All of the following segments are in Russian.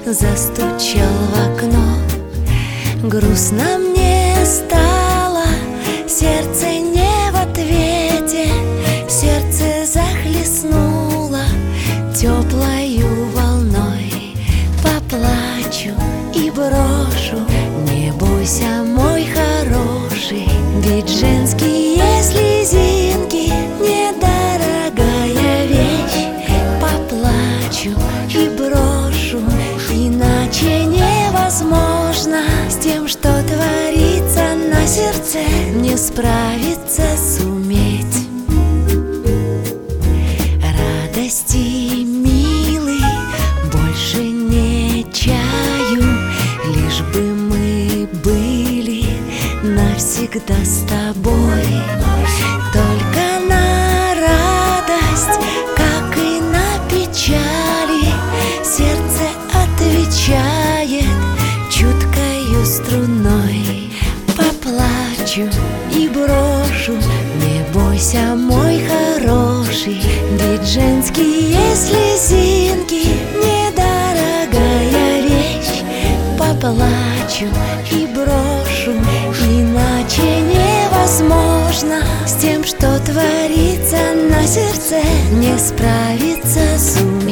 застучал в окно. Грустно мне стало, сердце не в ответе, сердце захлестнуло теплою волной. Поплачу и брошу, не бойся, мой хороший, ведь женские слезинки недорогая вещь. Поплачу и брошу, иначе невозможно с тем, что творится на сердце, не справиться суметь. Радости милый больше не чаю, лишь бы мы были навсегда с тобой. Только на радость, как и на печали, сердце отвечает чуткою струной. Поплачу и брошу, не бойся, мой хороший, ведь женские слезинки недорогая вещь. Поплачу и брошу, иначе невозможно с тем, что творится на сердце, не справиться суметь.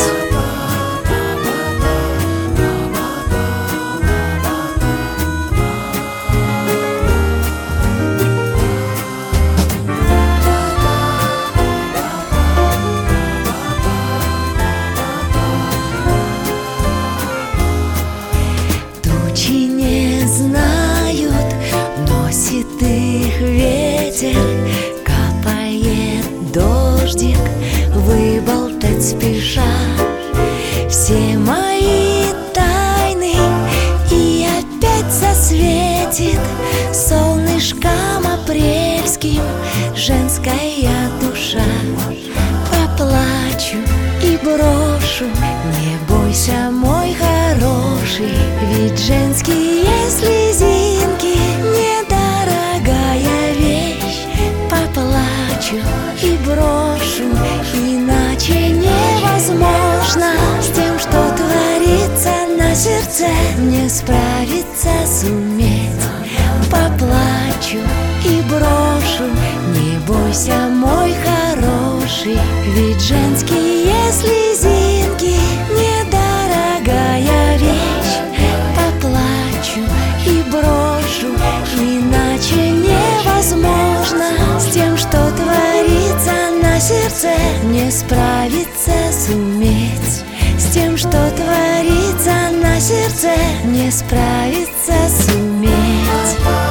Тучи не знают, носит их ветер, капает дождик, выболтать спеша все мои тайны, и опять засветит солнышком апрельским женская душа. Поплачу и брошу, не бойся, мой хороший, ведь женские слезинки недорогая вещь. Поплачу и брошу, иначе невозможно с тем, что творится на сердце, не справиться суметь. Поплачу и брошу, не бойся, мой хороший, ведь женские слезинки недорогая вещь. Поплачу и брошу, иначе невозможно с тем, что творится на сердце, не справиться суметь. С тем, что творится на сердце, не справиться суметь.